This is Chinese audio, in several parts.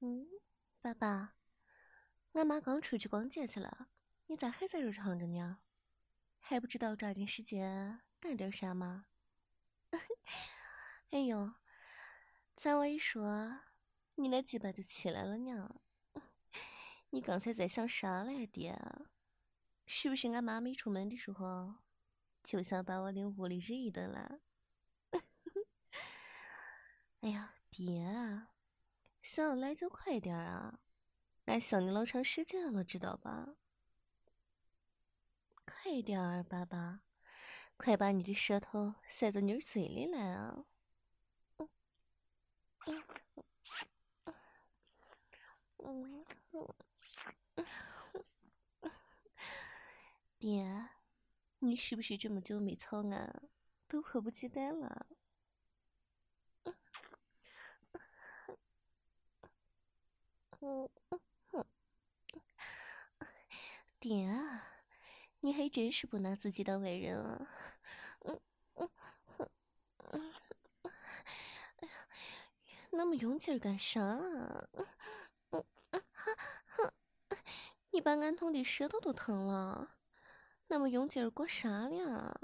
嗯，爸爸，俺妈刚出去逛街去了，你咋还在这躺着呢？还不知道抓紧时间干点啥吗？哎呦，咱我一说，你那鸡巴就起来了呢。你刚才在想啥来爹？是不是俺妈没出门的时候，就想把我领屋里日一顿了？哎呀，爹啊，想要来就快点啊！俺想你老长时间了，知道吧？快点儿，爸爸，快把你的舌头塞到妮儿嘴里来啊！爹，你是不是这么久没操俺，都迫不及待了？爹啊，你还真是不拿自己当外人啊！那么用劲儿干啥啊？你把俺痛的舌头都疼了，那么用劲儿过啥了？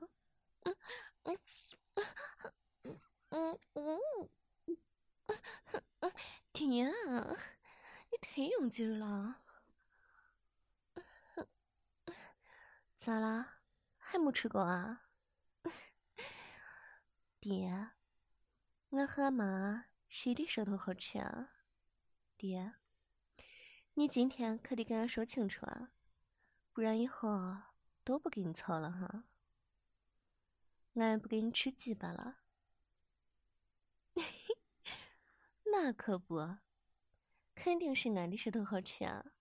爹啊，你太用劲儿了！咋啦？还没吃够啊？爹，俺和俺妈谁的舌头好吃啊？爹，你今天可得跟俺说清楚啊，不然以后都不给你操了哈！俺不给你吃鸡巴了。那可不，肯定是俺的舌头好吃啊！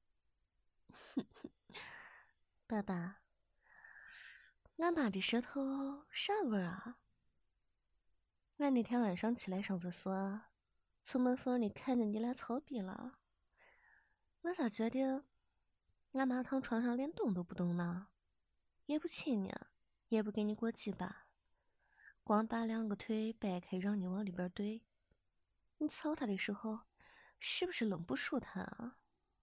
爸爸，俺妈的舌头啥味儿啊？俺那天晚上起来上厕所，从门缝里看见你俩操逼了，我咋觉得俺妈躺床上连动都不动呢？也不亲你，也不给你过鸡巴，光把两个腿掰开让你往里边怼。你操他的时候，是不是愣不舒坦啊？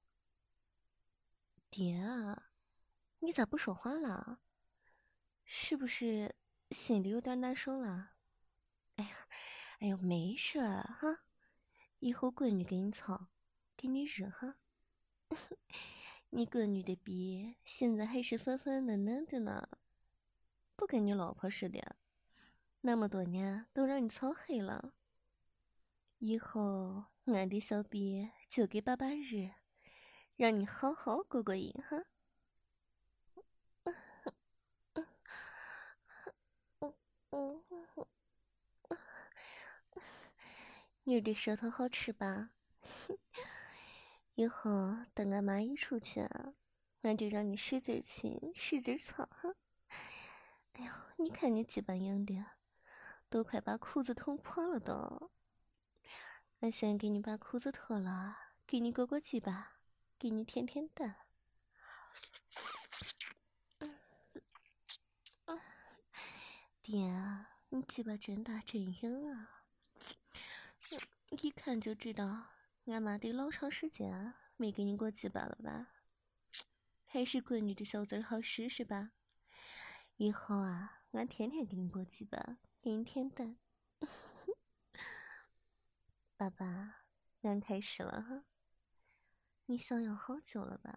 爹啊，你咋不说话了？是不是心里有点难受了？哎呀，哎呦，没事儿哈，以后闺女给你操，给你日哈。你闺女的逼现在还是粉粉嫩嫩的呢，不跟你老婆似的，那么多年都让你操黑了。以后俺的小逼就给爸爸日，让你好好过过瘾哈。你的舌头好吃吧？以后等俺妈一出去啊，俺就让你使劲亲，使劲操哈。哎呦，你看你鸡巴硬的，都快把裤子捅破了都。俺先给你把裤子脱了，给你裹裹鸡巴，给你舔舔蛋。爹啊，你鸡巴真大真硬啊！一看就知道俺妈得老长时间没给你过鸡巴了吧？还是闺女的小嘴好使是吧？以后啊，俺天天给你过鸡巴，给你舔蛋。爸爸，俺开始了哈，你想要好久了吧？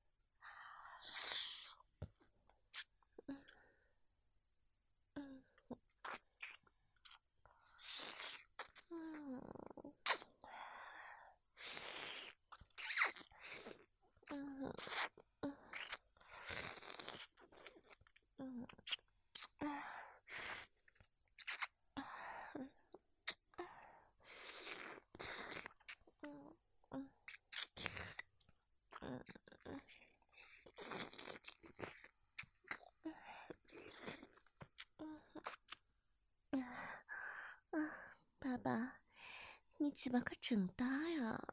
爸爸，你鸡巴可真大呀！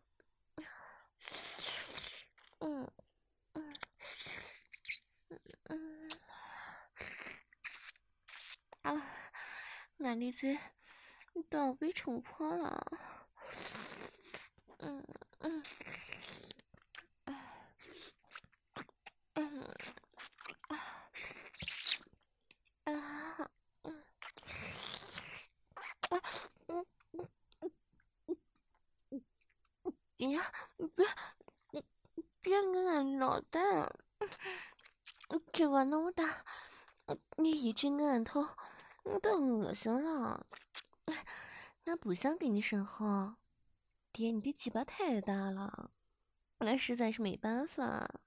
嗯嗯嗯啊，俺的嘴都要被撑破了。 爹，别给俺脑袋，这个脑袋，你一直给俺头，都恶心了。俺不想给你生好，爹，你的鸡巴太大了，俺实在是没办法。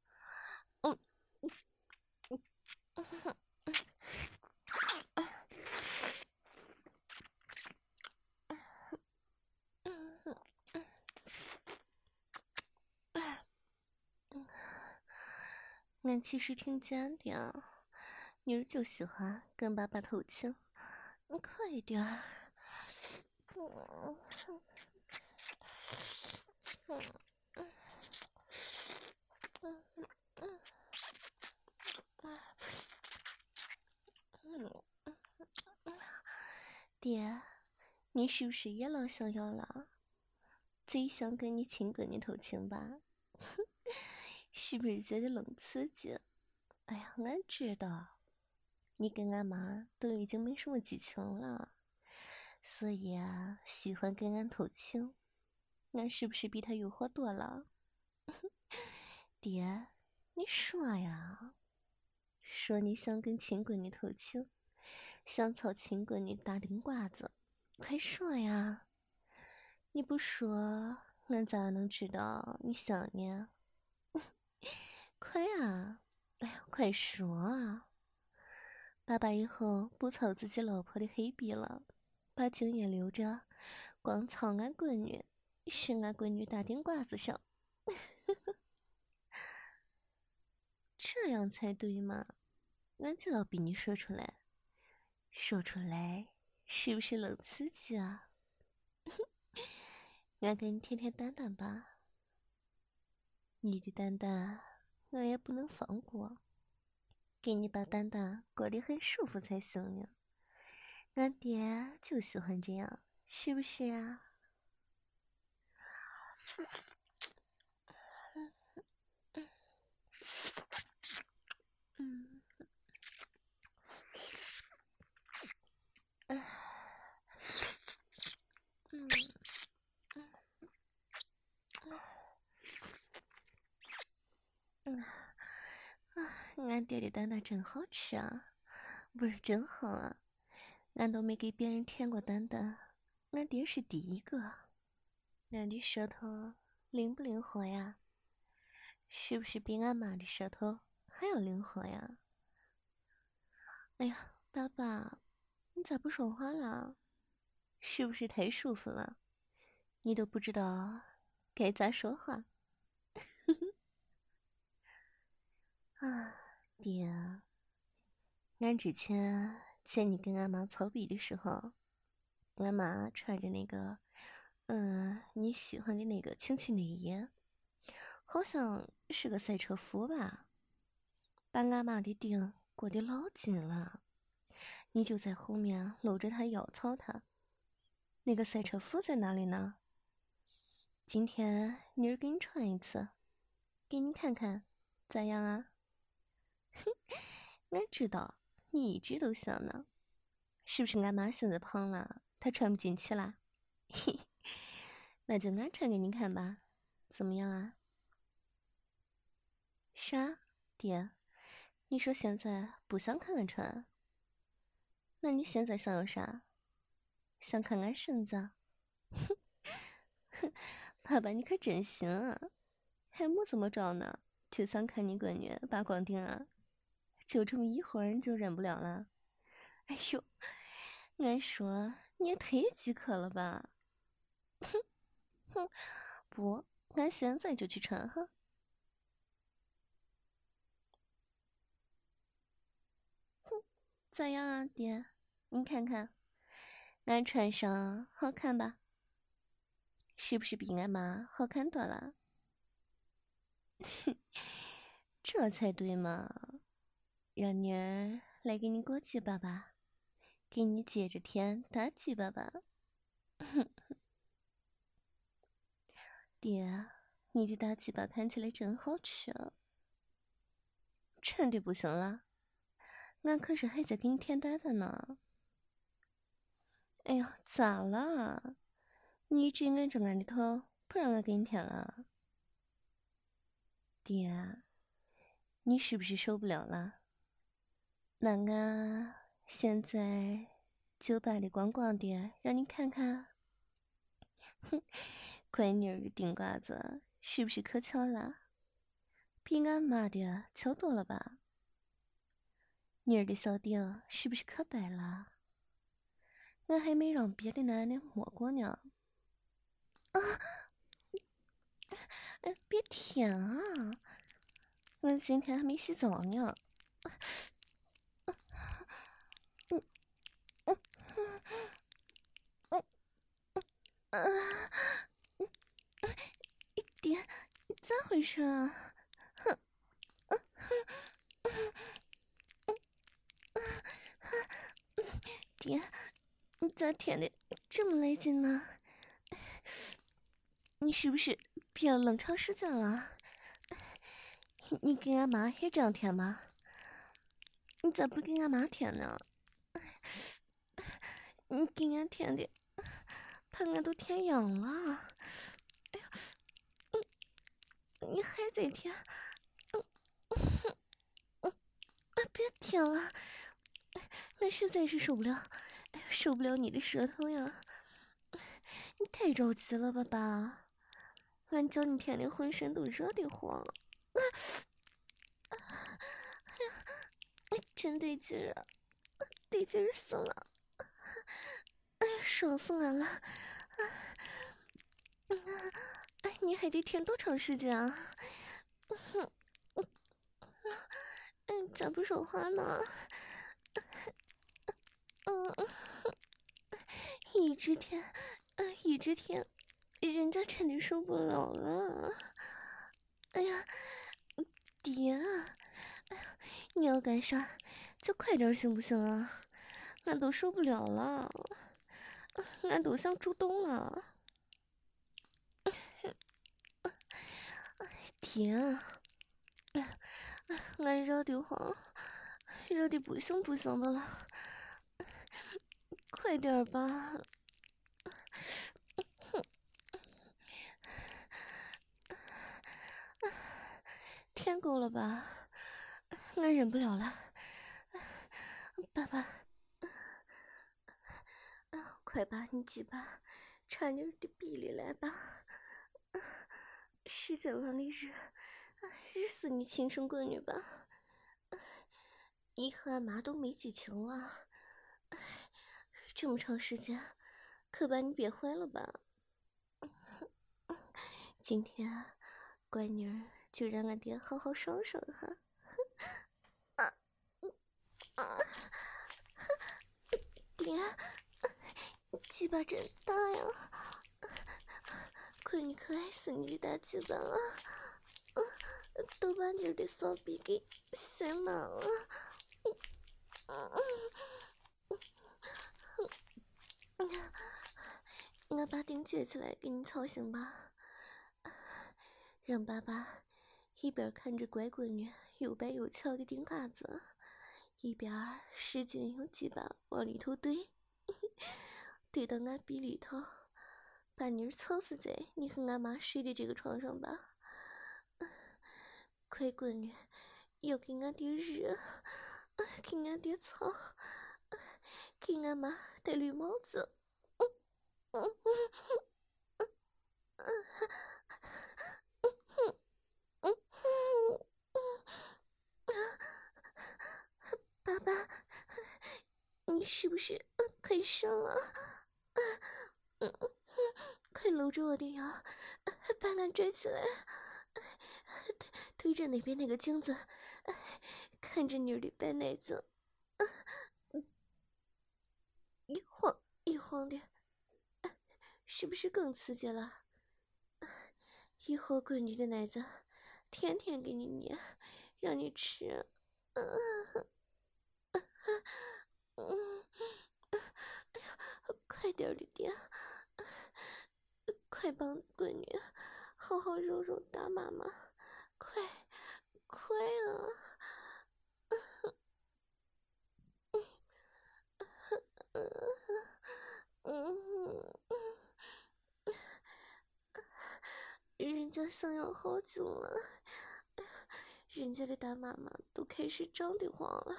俺其实挺贱的，女儿就喜欢跟爸爸偷情，你快一点儿。爹，你是不是也老想要了？贼想跟你亲跟你偷情吧？是不是觉得冷刺激？哎呀，俺知道，你跟俺妈都已经没什么激情了，所以啊，喜欢跟俺偷情。俺是不是比他诱惑多了？爹，你说呀，说你想跟亲闺女偷情，想操亲闺女大顶瓜子，快说呀！你不说，俺咋能知道你想呢？快啊！哎呀，快说啊！爸爸以后不操自己老婆的黑逼了，把精液留着，光操俺闺女，使俺闺女大顶瓜子上。这样才对嘛！俺就要逼你说出来，说出来是不是冷刺激啊？俺给你舔舔蛋蛋吧，你的蛋蛋俺也不能放过，给你把蛋蛋裹得很舒服才行呢。俺爹就喜欢这样，是不是啊？俺爹的蛋蛋真好吃啊，不是真好啊！俺都没给别人舔过蛋蛋，俺爹是第一个。俺的舌头灵不灵活呀？是不是比俺妈的舌头还要灵活呀？哎呀，爸爸，你咋不说话了？是不是太舒服了？你都不知道该咋说话？啊，爹，俺之前见你跟俺妈操逼的时候，俺妈穿着那个，你喜欢的那个情趣内衣，好像是个赛车服吧，把俺妈的腚裹得老紧了，你就在后面搂着她腰操她。那个赛车服在哪里呢？今天妮儿给你穿一次，给你看看，咋样啊？哼，俺知道你一直都想呢，是不是俺妈现在胖了，她穿不进去啦？嘿，那就俺穿给你看吧，怎么样啊？啥？爹，你说现在不想看俺穿？那你现在想要啥？想看俺身子？哼，爸爸你可真行啊，还没怎么着呢，就想看你闺女扒光腚啊？就这么一会儿你就忍不了了？哎呦，俺说你也太饥渴了吧！哼，不，俺现在就去穿哈。哼，咋样啊，爹？你看看，俺穿上好看吧？是不是比俺妈好看多了？这才对嘛！让妮儿来给你裹鸡巴吧，给你接着舔大鸡巴吧。爹，你的大鸡巴看起来真好吃啊！真的不行了，俺可是还在给你舔蛋蛋呢。哎呀，咋了？你一直按着俺的头不让俺给你舔了。爹，你是不是受不了了？那俺现在酒吧里逛逛的，让你看看。哼，乖女儿的顶瓜子是不是可巧了？比俺妈的巧多了吧？女儿的小腚是不是可白了？俺还没让别的男的摸过呢。啊！别舔啊！我今天还没洗澡呢。爹，咋回事啊？爹，你咋舔的这么来劲呢？你是不是憋了冷长时间了？你跟俺妈也这样舔吗？你咋不跟俺妈舔呢？你给俺舔的，把俺都舔痒了。哎呀，你还在舔？别舔了，俺实在是受不了，受不了你的舌头呀！你太着急了吧，爸？俺叫你舔的浑身都热得慌。哎呀，真得劲啊，得劲死了！哎呀，爽死俺了！哎，你还得舔多长时间啊？咋不说话呢？一直舔，一直舔，人家真的受不了了。哎呀，爹啊！哎呀，你要干啥？就快点行不行啊？俺都受不了了，俺都想主动了。爹啊！俺热得慌，热得不行不行的了，快点吧！舔够了吧？俺忍不了了，爸爸，快把你鸡巴插你的逼里来吧，使劲往里日，日死你亲生闺女吧！你和俺妈都没激情了，这么长时间，可把你憋坏了吧？今天，乖女儿就让俺爹好好爽爽哈！爹，鸡巴真大呀！闺女可爱死你的大鸡巴了，都把你的骚逼给塞满了。我把腚撅起来给你操行吧，让爸爸一边看着乖闺女又白又翘的腚胯子，一边使劲用鸡巴往里头怼，怼到俺逼里头，把你操死在你和俺妈睡的这个床上吧。乖闺女，要给俺爹日，给俺爹操，给俺妈戴绿帽子。爸爸，你是不是快上了？快搂着我的腰，把俺拽起来，对着那边那个镜子，看着女儿的白奶子，一晃一晃的，是不是更刺激了？以后闺女的奶子天天给你捏，让你吃。快点的爹，快帮闺女好好揉揉大妈妈，快快啊！ 家想要好久了，人家的大妈妈都开始长得慌了。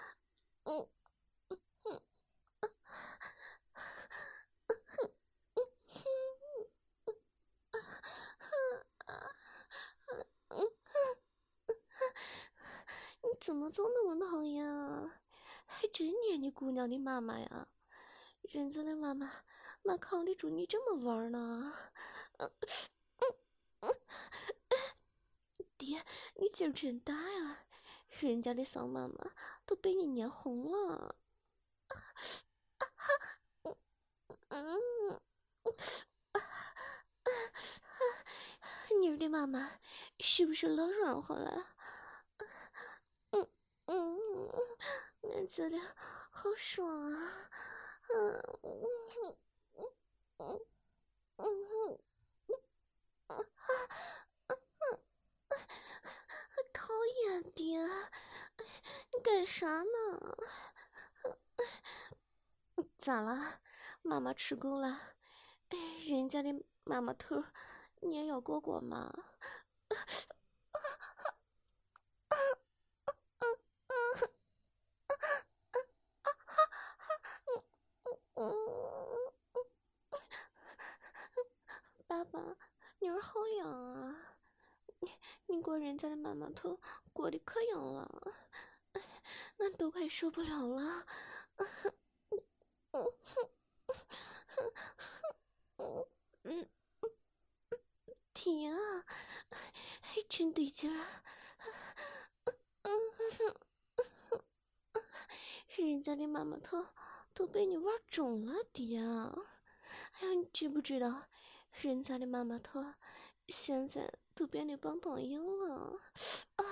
你怎么就那么讨厌啊？还真撵你姑娘的妈妈呀！人家的妈妈哪扛得住你这么玩呢？爹，你劲儿真大呀！人家的丧妈妈都被你撵红了。妮儿的妈妈是不是老软和了？俺觉得好爽啊！讨厌爹，你干啥呢？咋了？妈妈吃够了？人家的妈妈头你也要过过吗？爸爸，女儿好痒啊！你过人家的妈妈头过得可痒了，俺都快受不了了。天啊，还真对劲儿啊！人家的妈妈头都被你玩肿了，爹啊！哎呀，你知不知道，人家的妈妈头现在都变得棒棒硬了啊！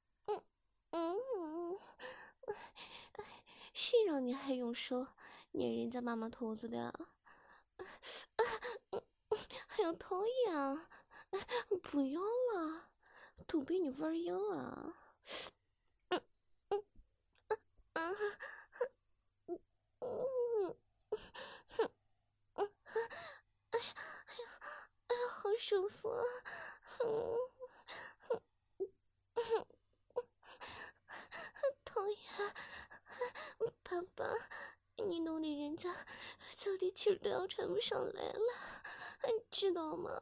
谁让你还用手捏人家妈妈头子的？还有讨厌啊！不要了，都被你玩硬了。好舒服啊！讨厌，爸爸，你弄得人家脚的气儿都要喘不上来了，你知道吗？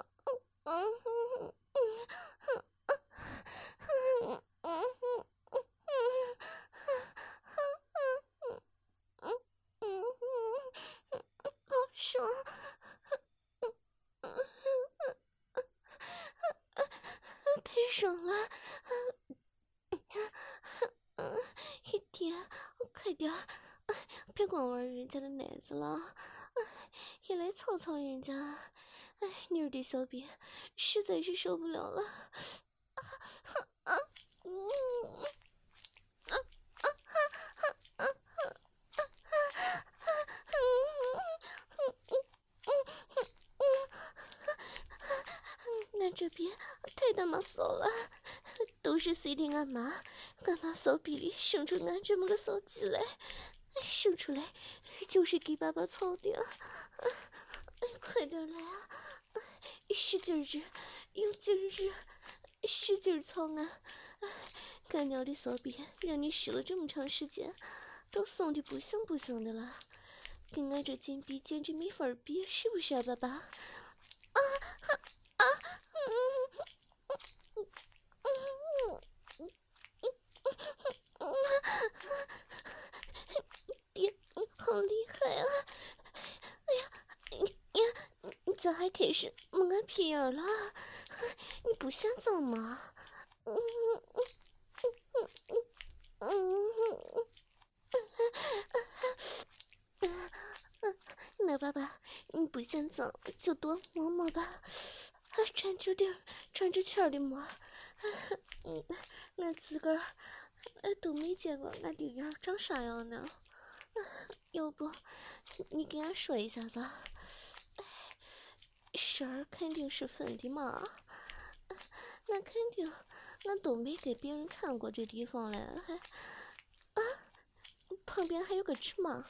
好爽！太爽了！爹，快点儿，别光玩人家的奶子了，也来操操人家。妮儿的小臂实在是受不了了。俺这边太他妈骚了，都是随的俺妈骚逼里生出俺这么个骚鸡来，生出来就是给爸爸操的。快点来啊！使劲日，用劲日，使劲操俺！干娘的骚逼让你使了这么长时间，都松的不行不行的了，跟俺这金币简直没法比，是不是啊，爸爸？爹，你好厉害啊！哎呀，你咋还开始蒙俺屁眼了？你不嫌脏吗？那爸爸，你不嫌脏就多摸摸吧，转着点儿，转着圈的摸。俺自个儿都没见过俺爹眼长啥样呢。要不你给俺说一下子？事儿肯定是分的嘛，那肯定，俺都没给别人看过这地方嘞，旁边还有个芝麻，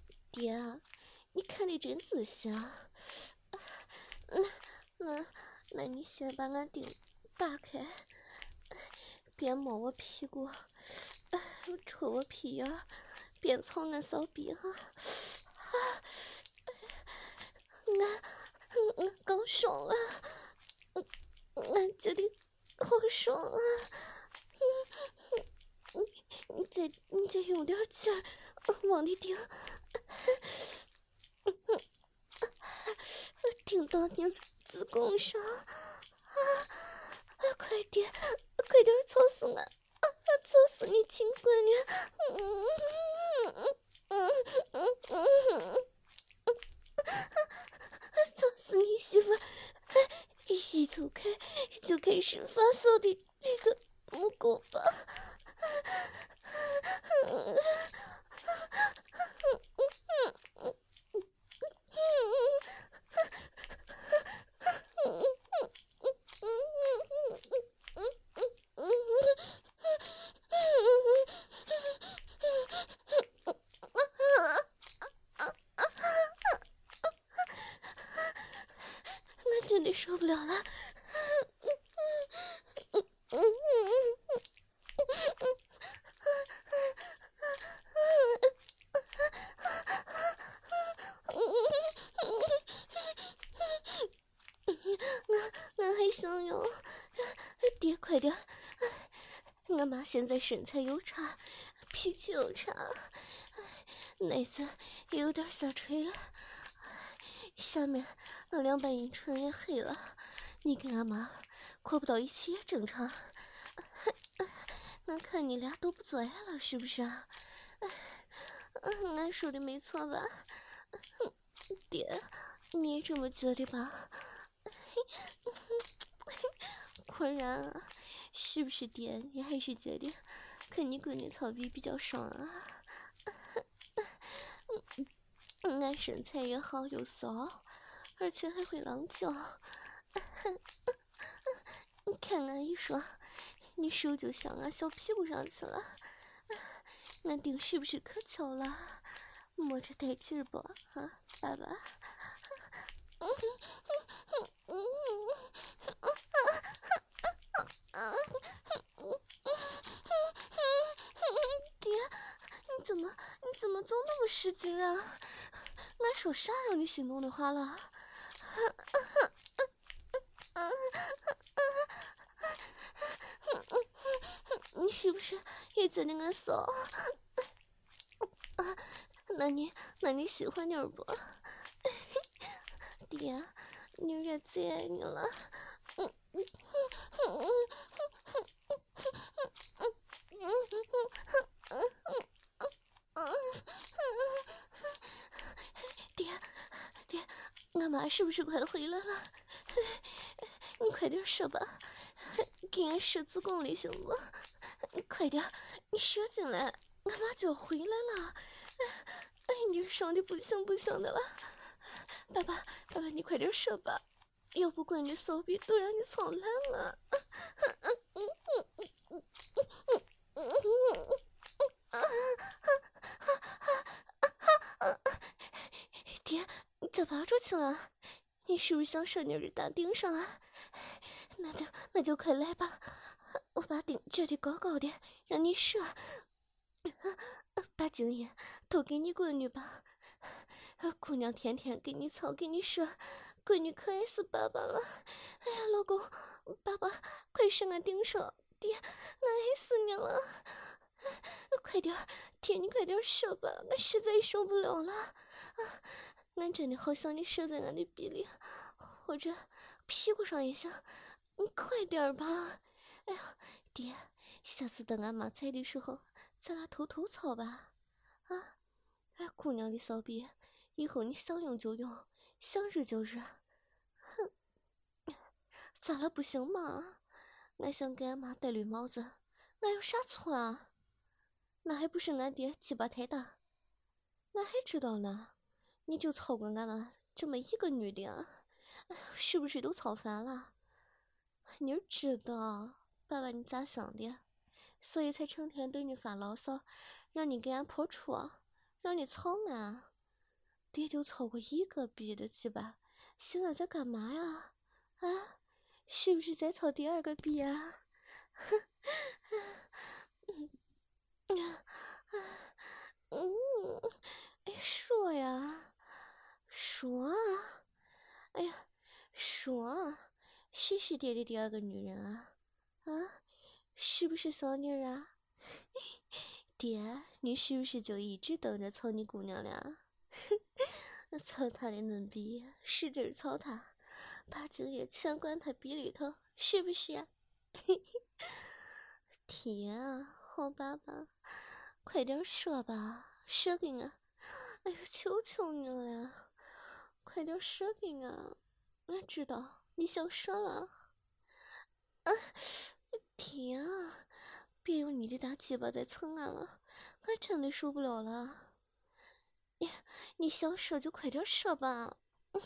爹，你看得真仔细啊。 那你先把俺腚打开，边摸我屁股，戳我屁眼，边操俺骚逼哈。俺刚爽了，俺觉得好爽啊！你再用点劲儿，往里顶，顶到你子宫上快点操死我！操死你亲闺女！操死你媳妇！一走开就开始发骚的这个母狗吧！我真的受不了了。我还想要，爹快点！我妈现在身材又差，脾气又差，奶子也有点下垂了，下面那2瓣阴唇也黑了。你跟俺妈过不到一起也正常。俺看你俩都不做爱了，是不是啊？俺说的没错吧？爹，你也这么觉得吧？果然啊，是不是爹？你还是觉得跟你闺女操逼比较爽啊？俺身材也好又骚，而且还会浪叫。你看俺一说，你手就上俺小屁股上去了。俺腚是不是可巧了？摸着带劲儿不？啊，爸爸。爹，你怎么总那么使劲啊？俺说啥让你心动的话了？你是不是也觉得俺骚？那你喜欢点不？爹，女儿最爱你了。爹，俺妈是不是快回来了？你快点射吧，给俺射子宫里行不？快点，你射进来，俺妈就要回来了。哎，你爽的不行的了。爸爸，你快点射吧，要不闺女骚逼都让你操烂了。爹，你咋拔出去了？你是不是想射你的大腚上啊？那就快来吧，我把腚这里高高的，让你射。把精液都给你闺女吧，姑娘天天给你操给你射，闺女可爱死爸爸了。哎呀，老公，爸爸快射俺腚上，爹，俺爱死你了。快点，爹，你快点射吧，俺实在受不了了。俺真的好想你射在俺的臂里，或者屁股上也行，你快点吧。哎呀，爹，下次等俺妈在的时候，咱俩偷偷操吧。啊，哎，姑娘的骚逼，以后你想用就用，想日就日。哼，咋了不行吗？俺想给俺妈戴绿帽子，俺有啥错啊？那还不是俺爹鸡巴太大？俺还知道呢，你就操过俺妈这么一个女的啊，是不是都操烦了？你知道爸爸你咋想的，所以才成天对你发牢骚，让你给俺破处，让你操俺。爹就操过一个逼的鸡巴，现在在干嘛呀？啊， 是不是在操第二个逼啊？哎，说呀，说啊！哎呀，说啊！谁是爹的第二个女人啊？啊，是不是骚妮儿啊？爹，你是不是就一直等着操你姑娘俩？操她的嫩逼，使劲操她，把精液全灌她逼里头，是不是啊？爹啊，好爸爸，快点说吧，说给俺！哎呀，求求你了，快点说给俺！俺知道你想说了。啊，爹啊，别用你的大鸡巴再蹭俺了，俺真的受不了了。你想说就快点说吧。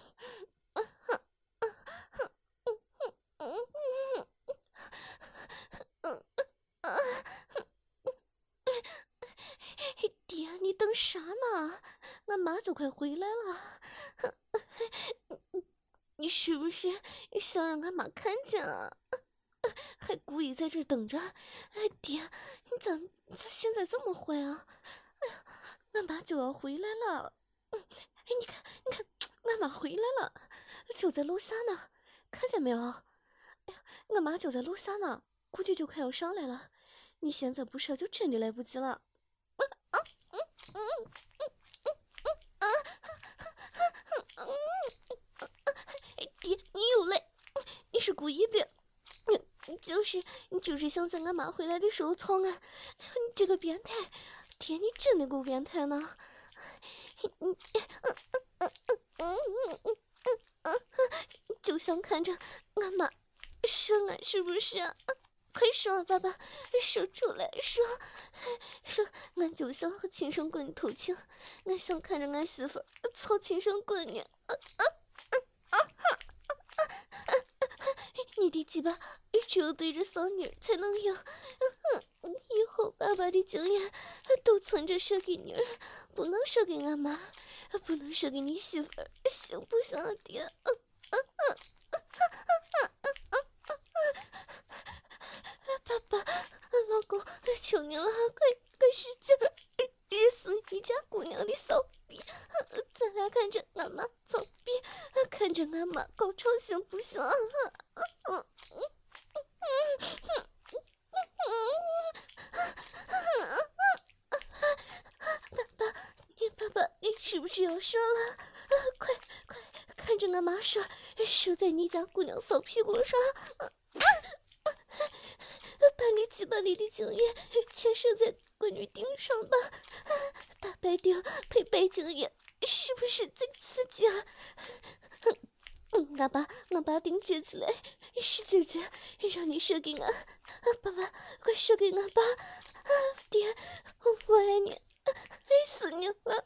爹，你等啥呢？俺妈就快回来了。你是不是想让俺妈看见啊？还故意在这等着？哎，爹，你咋现在这么坏啊？哎呀，俺妈就要回来了。哎，你看，俺妈回来了，就在楼下呢，看见没有？哎呀，俺妈就在楼下呢，估计就快要上来了。你现在不说，就真的来不及了。爹，你又来，你是故意的。你就是想在俺妈回来的时候操俺，你这个变态！爹，你真的够变态呢！就想看着俺妈生俺是不是啊？快说，爸爸，说出来，说，俺就想和亲生闺女偷情，俺想看着俺媳妇操亲生闺女。你的鸡巴只有对着骚女儿才能用，以后爸爸的经验都存着说给女儿，不能说给俺妈，不能说给你媳妇儿，行不行啊，爹？爸爸，老公，求你了，快使劲儿，日死你家姑娘的骚逼，咱俩看着俺妈操逼，看着俺妈高潮，行不行啊？爸爸，你是不是要说了？快看着俺妈说，射在你家姑娘骚屁股上，把你鸡巴里的精液全射在闺女顶上吧，大白腚配白精液，是不是最刺激啊？俺把腚撅起来，使劲撅，让你射给俺，爸爸，快射给俺吧，爹，我爱你，爱死你了。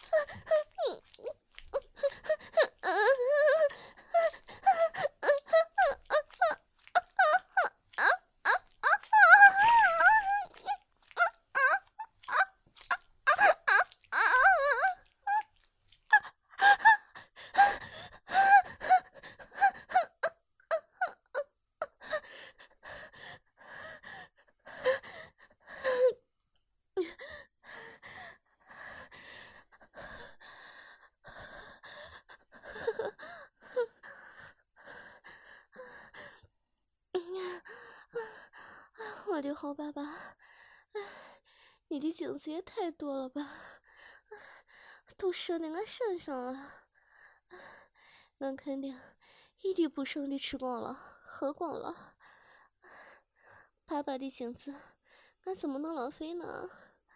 我的好爸爸，你的精子也太多了吧，都射在俺身上了，俺肯定一滴不剩的吃光了，喝光了。爸爸的精子，俺怎么能浪费呢？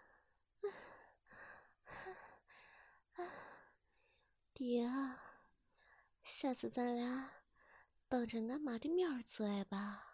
爹啊，下次咱俩当着俺妈的面做爱吧。